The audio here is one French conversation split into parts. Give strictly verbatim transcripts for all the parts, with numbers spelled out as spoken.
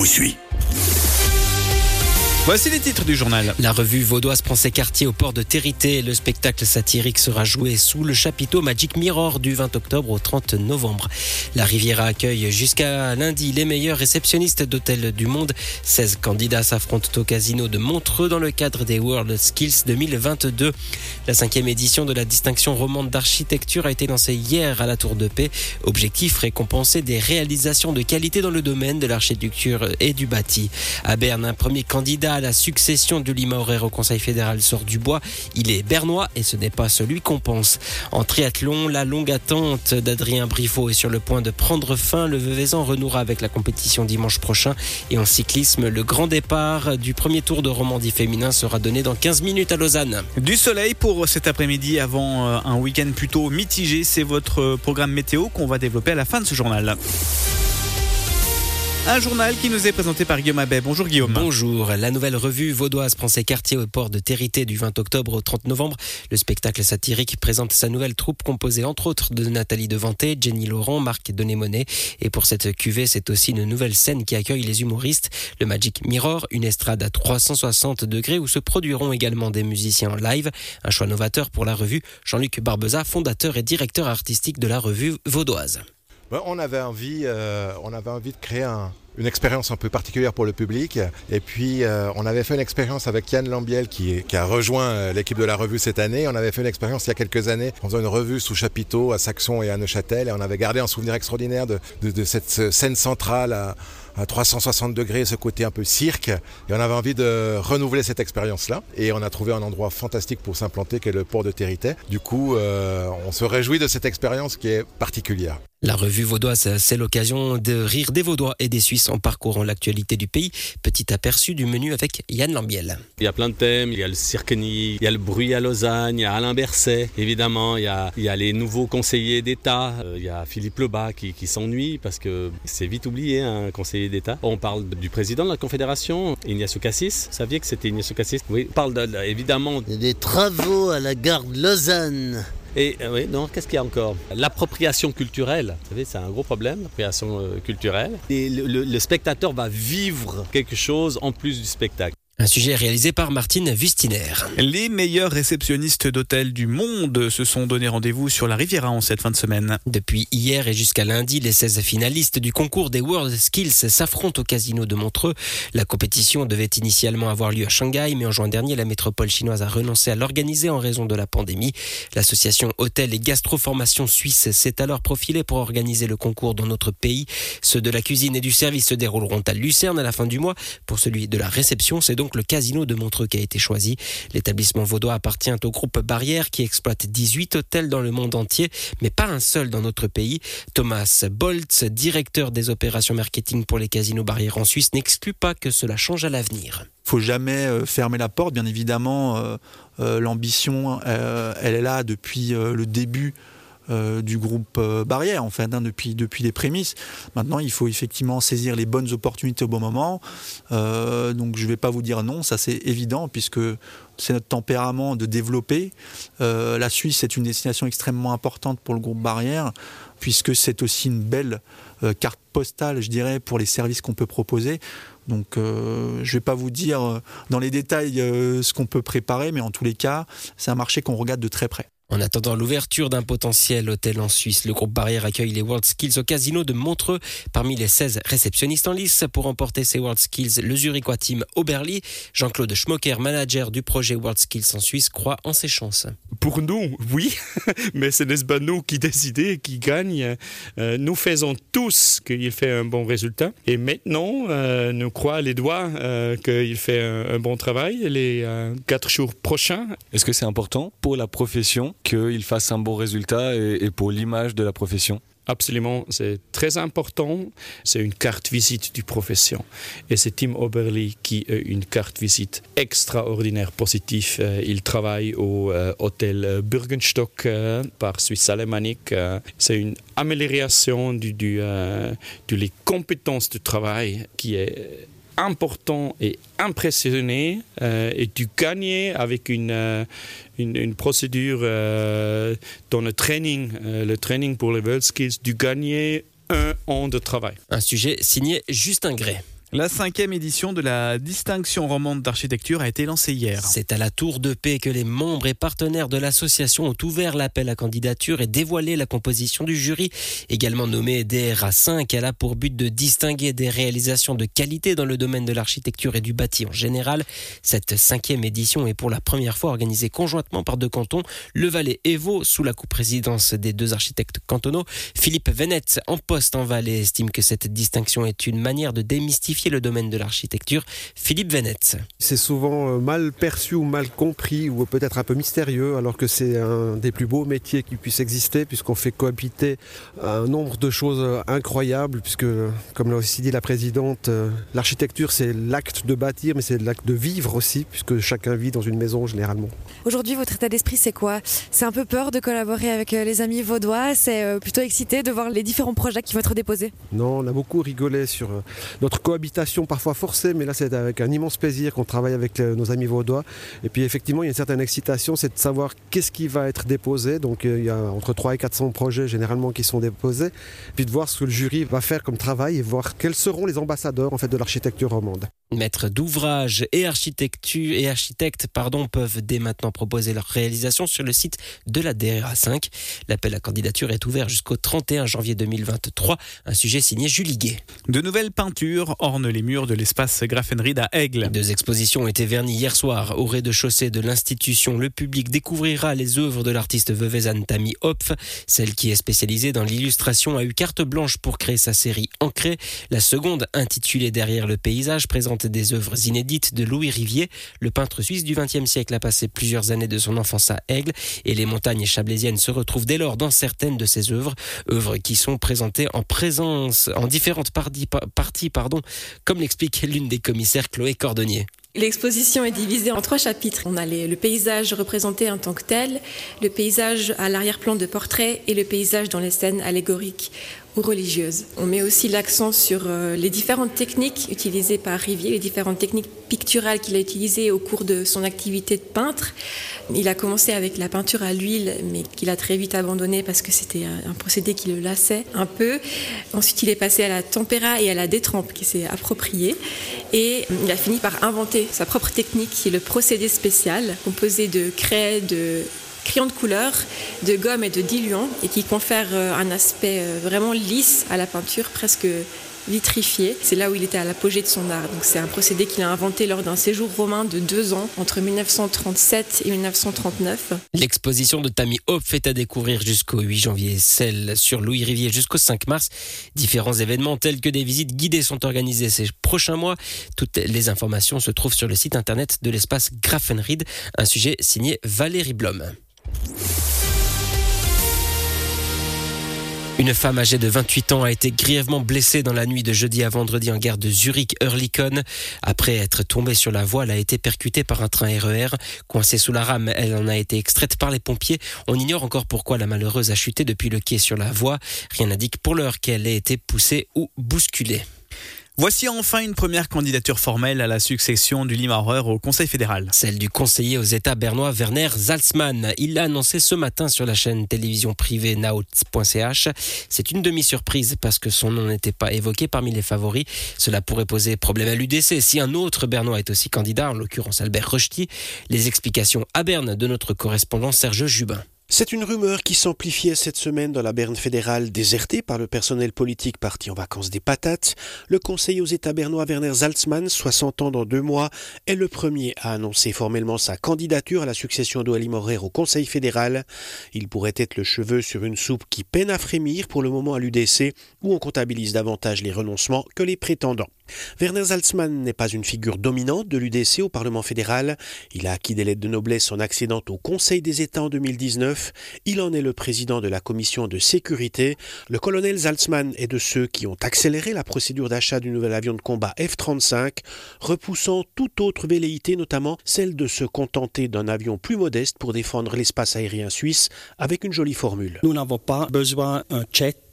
vous suit. Voici les titres du journal. La revue vaudoise prend ses quartiers au port de Territé. Le spectacle satirique sera joué sous le chapiteau Magic Mirror du vingt octobre au trente novembre. La Riviera accueille jusqu'à lundi les meilleurs réceptionnistes d'hôtels du monde. seize candidats s'affrontent au casino de Montreux dans le cadre des World Skills deux mille vingt-deux. La cinquième édition de la distinction romande d'architecture a été lancée hier à la Tour de Paix. Objectif, récompenser des réalisations de qualité dans le domaine de l'architecture et du bâti. À Berne, un premier candidat à la succession de Lima Horaire au Conseil fédéral sort du bois. Il est bernois et ce n'est pas celui qu'on pense. En triathlon, la longue attente d'Adrien Briffaut est sur le point de prendre fin. Le Veuvezan renouera avec la compétition dimanche prochain. Et en cyclisme, le grand départ du premier tour de Romandie féminin sera donné dans quinze minutes à Lausanne. Du soleil pour cet après-midi avant un week-end plutôt mitigé. C'est votre programme météo qu'on va développer à la fin de ce journal. Un journal qui nous est présenté par Guillaume Abbé. Bonjour Guillaume. Bonjour. La nouvelle revue vaudoise prend ses quartiers au port de Territé du vingt octobre au trente novembre. Le spectacle satirique présente sa nouvelle troupe composée entre autres de Nathalie Devanté, Jenny Laurent, Marc Denémonet. Et pour cette cuvée, c'est aussi une nouvelle scène qui accueille les humoristes. Le Magic Mirror, une estrade à trois cent soixante degrés où se produiront également des musiciens en live. Un choix novateur pour la revue. Jean-Luc Barbeza, fondateur et directeur artistique de la revue vaudoise. On avait envie, euh, on avait envie de créer un, une expérience un peu particulière pour le public. Et puis, euh, on avait fait une expérience avec Yann Lambiel qui, qui a rejoint l'équipe de la revue cette année. On avait fait une expérience il y a quelques années en faisant une revue sous chapiteau à Saxon et à Neuchâtel. Et on avait gardé un souvenir extraordinaire de, de, de cette scène centrale à, à trois cent soixante degrés, ce côté un peu cirque. Et on avait envie de renouveler cette expérience-là. Et on a trouvé un endroit fantastique pour s'implanter, qui est le port de Territé. Du coup, euh, on se réjouit de cette expérience qui est particulière. La revue vaudoise, c'est l'occasion de rire des Vaudois et des Suisses en parcourant l'actualité du pays. Petit aperçu du menu avec Yann Lambiel. Il y a plein de thèmes, il y a le Cirqueny, il y a le bruit à Lausanne, il y a Alain Berset, évidemment, il y a, il y a les nouveaux conseillers d'État, il y a Philippe Lebas qui, qui s'ennuie parce que c'est vite oublié, un conseiller d'État. On parle du président de la Confédération, Ignacio Cassis. Vous saviez que c'était Ignacio Cassis? Oui, on parle de, de, évidemment des travaux à la gare de Lausanne. Et euh, oui, non, qu'est-ce qu'il y a encore? L'appropriation culturelle, vous savez, c'est un gros problème, l'appropriation euh, culturelle. Et le, le, le spectateur va vivre quelque chose en plus du spectacle. Un sujet réalisé par Martine Wustiner. Les meilleurs réceptionnistes d'hôtels du monde se sont donné rendez-vous sur la Riviera en cette fin de semaine. Depuis hier et jusqu'à lundi, les seize finalistes du concours des World Skills s'affrontent au casino de Montreux. La compétition devait initialement avoir lieu à Shanghai, mais en juin dernier, la métropole chinoise a renoncé à l'organiser en raison de la pandémie. L'association Hôtel et Gastroformation Suisse s'est alors profilée pour organiser le concours dans notre pays. Ceux de la cuisine et du service se dérouleront à Lucerne à la fin du mois. Pour celui de la réception, c'est donc le casino de Montreux qui a été choisi. L'établissement vaudois appartient au groupe Barrière qui exploite dix-huit hôtels dans le monde entier, mais pas un seul dans notre pays. Thomas Boltz, directeur des opérations marketing pour les casinos Barrière en Suisse, n'exclut pas que cela change à l'avenir. Il ne faut jamais euh, fermer la porte, bien évidemment. Euh, euh, l'ambition, euh, elle est là depuis euh, le début Euh, du groupe euh, Barrière, en fait, hein, depuis, depuis les prémices. Maintenant, il faut effectivement saisir les bonnes opportunités au bon moment. Euh, donc, je ne vais pas vous dire non, ça c'est évident, puisque c'est notre tempérament de développer. Euh, la Suisse est une destination extrêmement importante pour le groupe Barrière, puisque c'est aussi une belle euh, carte postale, je dirais, pour les services qu'on peut proposer. Donc, euh, je ne vais pas vous dire euh, dans les détails euh, ce qu'on peut préparer, mais en tous les cas, c'est un marché qu'on regarde de très près. En attendant l'ouverture d'un potentiel hôtel en Suisse, le groupe Barrière accueille les World Skills au casino de Montreux. Parmi les seize réceptionnistes en lice pour remporter ces World Skills, le Zurichois Tim Oberli. Jean-Claude Schmocker, manager du projet World Skills en Suisse, croit en ses chances. Pour nous, oui, mais ce n'est pas nous qui décidons, qui gagnent. Euh, nous faisons tous qu'il fait un bon résultat. Et maintenant, euh, nous croyons les doigts euh, qu'il fait un, un bon travail les euh, quatre jours prochains. Est-ce que c'est important pour la profession qu'il fasse un bon résultat et, et pour l'image de la profession? Absolument, c'est très important. C'est une carte visite du profession. Et c'est Tim Oberli qui a une carte visite extraordinaire positive. Il travaille au euh, hôtel Bürgenstock euh, par Suisse Alémanique. Euh, c'est une amélioration du, du, euh, de les compétences de travail qui est important et impressionné euh, et tu gagnes avec une, euh, une, une procédure euh, dans le training, euh, le training pour les World Skills, tu gagnes un an de travail. Un sujet signé Justin Gray. La cinquième édition de la distinction romande d'architecture a été lancée hier. C'est à la Tour de Paix que les membres et partenaires de l'association ont ouvert l'appel à candidature et dévoilé la composition du jury. Également nommée D R A cinq, elle a pour but de distinguer des réalisations de qualité dans le domaine de l'architecture et du bâti en général. Cette cinquième édition est pour la première fois organisée conjointement par deux cantons, le Valais et Vaud, sous la coprésidence des deux architectes cantonaux. Philippe Venette, en poste en Valais, estime que cette distinction est une manière de démystifier le domaine de l'architecture. Philippe Venette. C'est souvent mal perçu ou mal compris ou peut-être un peu mystérieux, alors que c'est un des plus beaux métiers qui puisse exister, puisqu'on fait cohabiter un nombre de choses incroyables, puisque, comme l'a aussi dit la présidente, l'architecture c'est l'acte de bâtir, mais c'est l'acte de vivre aussi, puisque chacun vit dans une maison généralement. Aujourd'hui, votre état d'esprit c'est quoi ? C'est un peu peur de collaborer avec les amis vaudois, c'est plutôt excité de voir les différents projets qui vont être déposés ? Non, on a beaucoup rigolé sur notre cohabitation parfois forcée, mais là c'est avec un immense plaisir qu'on travaille avec nos amis vaudois. Et puis effectivement, il y a une certaine excitation, c'est de savoir qu'est-ce qui va être déposé. Donc il y a entre trois et quatre cents projets généralement qui sont déposés. Puis de voir ce que le jury va faire comme travail et voir quels seront les ambassadeurs en fait de l'architecture romande. Maîtres d'ouvrage et architecture et architectes pardon, peuvent dès maintenant proposer leur réalisation sur le site de la D R A cinq. L'appel à candidature est ouvert jusqu'au trente et un janvier deux mille vingt-trois. Un sujet signé Julie Guet. De nouvelles peintures ornent les murs de l'espace Grafenried à Aigle. Deux expositions ont été vernies hier soir au rez-de-chaussée de l'institution. Le public découvrira les œuvres de l'artiste veuvezane Tammy Hopf. Celle qui est spécialisée dans l'illustration a eu carte blanche pour créer sa série Ancrée. La seconde, intitulée Derrière le paysage, présente des œuvres inédites de Louis Rivier. Le peintre suisse du vingtième siècle a passé plusieurs années de son enfance à Aigle et les montagnes chablaisiennes se retrouvent dès lors dans certaines de ses œuvres. Œuvres qui sont présentées en présence, en différentes parties, parties pardon, comme l'explique l'une des commissaires, Chloé Cordonnier. L'exposition est divisée en trois chapitres. On a les, le paysage représenté en tant que tel, le paysage à l'arrière-plan de portrait et le paysage dans les scènes allégoriques ou religieuses. On met aussi l'accent sur euh, les différentes techniques utilisées par Rivier, les différentes techniques picturales qu'il a utilisées au cours de son activité de peintre. Il a commencé avec la peinture à l'huile, mais qu'il a très vite abandonné parce que c'était un, un procédé qui le lassait un peu. Ensuite, il est passé à la tempéra et à la détrempe, qui s'est approprié. Et il a fini par inventer sa propre technique, qui est le procédé spécial, composé de craie, de crayons de couleur, de gomme et de diluant, et qui confère un aspect vraiment lisse à la peinture, presque vitrifié. C'est là où il était à l'apogée de son art. Donc c'est un procédé qu'il a inventé lors d'un séjour romain de deux ans, entre mille neuf cent trente-sept et mille neuf cent trente-neuf. L'exposition de Tammy Hopf est à découvrir jusqu'au huit janvier, celle sur Louis Rivier jusqu'au cinq mars. Différents événements tels que des visites guidées sont organisés ces prochains mois. Toutes les informations se trouvent sur le site internet de l'espace Grafenried, un sujet signé Valérie Blom. Une femme âgée de vingt-huit ans a été grièvement blessée dans la nuit de jeudi à vendredi en gare de Zurich-Oerlikon. Après être tombée sur la voie, elle a été percutée par un train R E R. Coincée sous la rame, elle en a été extraite par les pompiers. On ignore encore pourquoi la malheureuse a chuté depuis le quai sur la voie. Rien n'indique pour l'heure qu'elle ait été poussée ou bousculée. Voici enfin une première candidature formelle à la succession du Limaurer au Conseil fédéral. Celle du conseiller aux États bernois Werner Salzmann. Il l'a annoncé ce matin sur la chaîne télévision privée naut point c h. C'est une demi-surprise parce que son nom n'était pas évoqué parmi les favoris. Cela pourrait poser problème à l'U D C si un autre bernois est aussi candidat, en l'occurrence Albert Rochety. Les explications à Berne de notre correspondant Serge Jubin. C'est une rumeur qui s'amplifiait cette semaine dans la Berne fédérale, désertée par le personnel politique parti en vacances des patates. Le conseiller aux États bernois Werner Salzmann, soixante ans dans deux mois, est le premier à annoncer formellement sa candidature à la succession d'Oeli Maurer au Conseil fédéral. Il pourrait être le cheveu sur une soupe qui peine à frémir pour le moment à l'U D C, où on comptabilise davantage les renoncements que les prétendants. Werner Salzmann n'est pas une figure dominante de l'U D C au Parlement fédéral. Il a acquis des lettres de noblesse en accédant au Conseil des États en deux mille dix-neuf. Il en est le président de la commission de sécurité. Le colonel Salzmann est de ceux qui ont accéléré la procédure d'achat du nouvel avion de combat F trente-cinq, repoussant toute autre velléité, notamment celle de se contenter d'un avion plus modeste pour défendre l'espace aérien suisse avec une jolie formule. Nous n'avons pas besoin d'un jet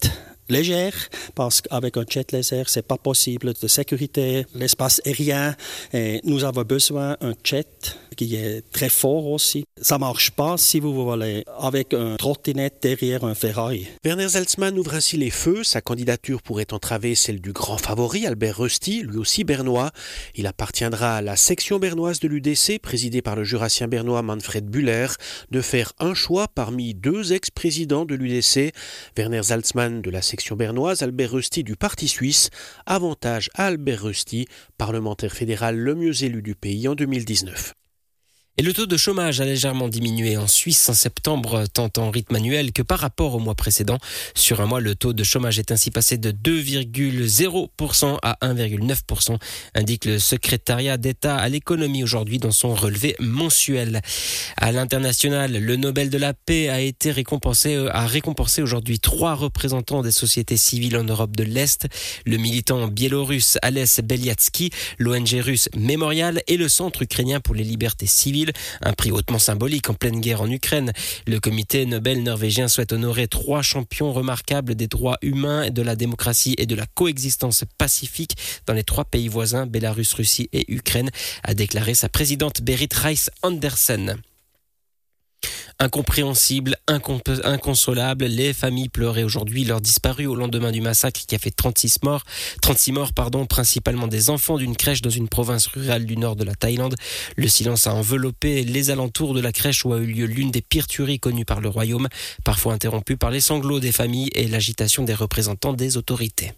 légère, parce qu'avec un jet laser, c'est pas possible de sécurité, l'espace aérien, et nous avons besoin d'un jet qui est très fort aussi. Ça marche pas si vous voulez avec un trottinette derrière un Ferrari. Werner Zaltzmann ouvre ainsi les feux. Sa candidature pourrait entraver celle du grand favori Albert Rösti, lui aussi bernois. Il appartiendra à la section bernoise de l'U D C, présidée par le jurassien bernois Manfred Bühler, de faire un choix parmi deux ex-présidents de l'U D C. Werner Zaltzmann de la section bernoise, Albert Rösti du parti suisse. Avantage à Albert Rösti, parlementaire fédéral le mieux élu du pays en deux mille dix-neuf. Et le taux de chômage a légèrement diminué en Suisse en septembre, tant en rythme annuel que par rapport au mois précédent. Sur un mois, le taux de chômage est ainsi passé de deux virgule zéro pour cent à un virgule neuf pour cent, indique le secrétariat d'État à l'économie aujourd'hui dans son relevé mensuel. À l'international, le Nobel de la paix a été récompensé, a récompensé aujourd'hui trois représentants des sociétés civiles en Europe de l'Est, le militant biélorusse Ales Beliatsky, l'O N G russe Mémorial et le Centre ukrainien pour les libertés civiles. Un prix hautement symbolique en pleine guerre en Ukraine. Le comité Nobel norvégien souhaite honorer trois champions remarquables des droits humains, de la démocratie et de la coexistence pacifique dans les trois pays voisins, Bélarus, Russie et Ukraine, a déclaré sa présidente Berit Reiss-Andersen. Incompréhensible, incomp- inconsolable, les familles pleuraient aujourd'hui leurs disparus au lendemain du massacre qui a fait trente-six morts, trente-six morts pardon, principalement des enfants d'une crèche dans une province rurale du nord de la Thaïlande. Le silence a enveloppé les alentours de la crèche où a eu lieu l'une des pires tueries connues par le royaume, parfois interrompues par les sanglots des familles et l'agitation des représentants des autorités.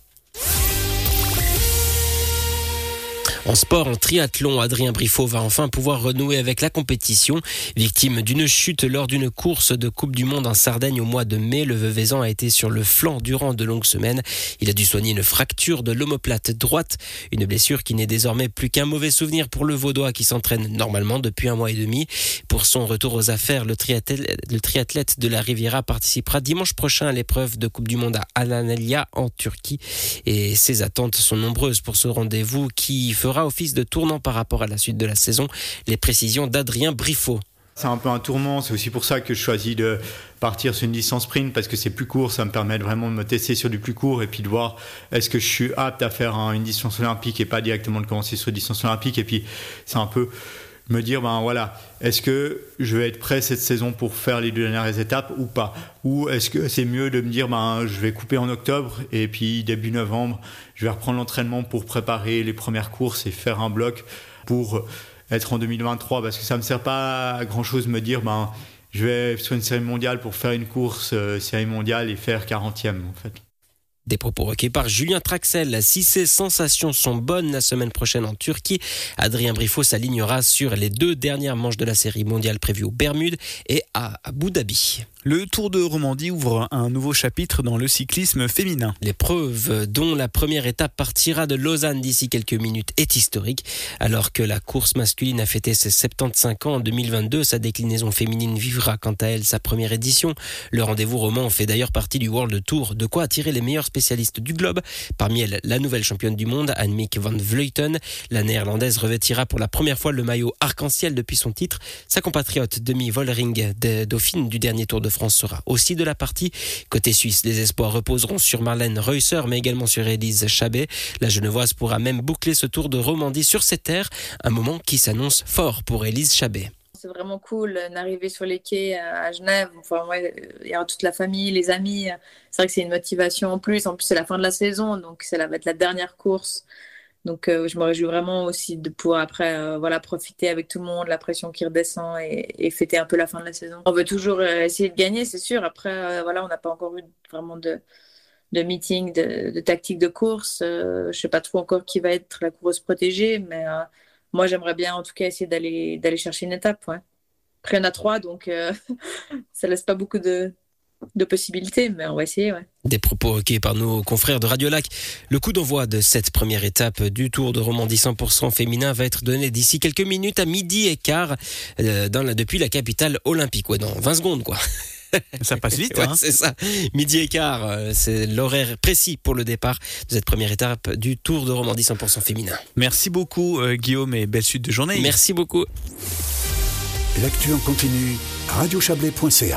En sport, en triathlon, Adrien Briffaut va enfin pouvoir renouer avec la compétition. Victime d'une chute lors d'une course de Coupe du Monde en Sardaigne au mois de mai, le Veuvaisan a été sur le flanc durant de longues semaines. Il a dû soigner une fracture de l'omoplate droite, une blessure qui n'est désormais plus qu'un mauvais souvenir pour le Vaudois qui s'entraîne normalement depuis un mois et demi. Pour son retour aux affaires, le triathlète, le triathlète de la Riviera participera dimanche prochain à l'épreuve de Coupe du Monde à Antalya en Turquie. Et ses attentes sont nombreuses pour ce rendez-vous qui fera office de tournant par rapport à la suite de la saison. Les précisions d'Adrien Briffaut. C'est un peu un tourment, c'est aussi pour ça que je choisis de partir sur une distance sprint parce que c'est plus court, ça me permet vraiment de me tester sur du plus court et puis de voir est-ce que je suis apte à faire une distance olympique et pas directement de commencer sur une distance olympique. Et puis c'est un peu me dire, ben voilà, est-ce que je vais être prêt cette saison pour faire les deux dernières étapes ou pas? Ou est-ce que c'est mieux de me dire, ben je vais couper en octobre et puis début novembre, je vais reprendre l'entraînement pour préparer les premières courses et faire un bloc pour être en deux mille vingt-trois, parce que ça me sert pas à grand chose de me dire, ben je vais sur une série mondiale pour faire une course euh, série mondiale et faire quarantième en fait. Des propos recueillis par Julien Traxel. Si ces sensations sont bonnes la semaine prochaine en Turquie, Adrien Briffaut s'alignera sur les deux dernières manches de la série mondiale prévues aux Bermudes et à Abu Dhabi. Le Tour de Romandie ouvre un nouveau chapitre dans le cyclisme féminin. L'épreuve, dont la première étape partira de Lausanne d'ici quelques minutes, est historique. Alors que la course masculine a fêté ses soixante-quinze ans en deux mille vingt-deux, sa déclinaison féminine vivra quant à elle sa première édition. Le rendez-vous roman fait d'ailleurs partie du World Tour, de quoi attirer les meilleurs spécialistes du globe. Parmi elles, la nouvelle championne du monde, Annemiek van Vleuten. La néerlandaise revêtira pour la première fois le maillot arc-en-ciel depuis son titre. Sa compatriote Demi Vollering, dauphine du dernier Tour de France, sera aussi de la partie. Côté suisse, les espoirs reposeront sur Marlène Reusser, mais également sur Élise Chabet. La Genevoise pourra même boucler ce Tour de Romandie sur ses terres, un moment qui s'annonce fort pour Élise Chabet. C'est vraiment cool d'arriver sur les quais à Genève. Enfin, ouais, il y aura toute la famille, les amis. C'est vrai que c'est une motivation en plus. En plus, c'est la fin de la saison, donc ça va être la dernière course. Donc, euh, je me réjouis vraiment aussi de pouvoir après euh, voilà, profiter avec tout le monde, la pression qui redescend et, et fêter un peu la fin de la saison. On veut toujours euh, essayer de gagner, c'est sûr. Après, euh, voilà, on n'a pas encore eu vraiment de, de meeting, de, de tactique de course. Euh, je ne sais pas trop encore qui va être la coureuse protégée, mais euh, moi, j'aimerais bien en tout cas essayer d'aller, d'aller chercher une étape. Ouais. Après, il y en a trois, donc euh, ça ne laisse pas beaucoup de... de possibilités, mais on va essayer, ouais. Des propos recueillis par nos confrères de Radio Lac. Le coup d'envoi de cette première étape du Tour de Romandie cent pour cent féminin va être donné d'ici quelques minutes à midi et quart euh, dans la, depuis la capitale olympique. Ouais, dans vingt secondes, quoi. Ça passe vite, ouais, hein. C'est ça. Midi et quart, euh, c'est l'horaire précis pour le départ de cette première étape du Tour de Romandie cent pour cent féminin. Merci beaucoup, euh, Guillaume, et belle suite de journée. Merci beaucoup. L'actu en continu, radio chablais point c a.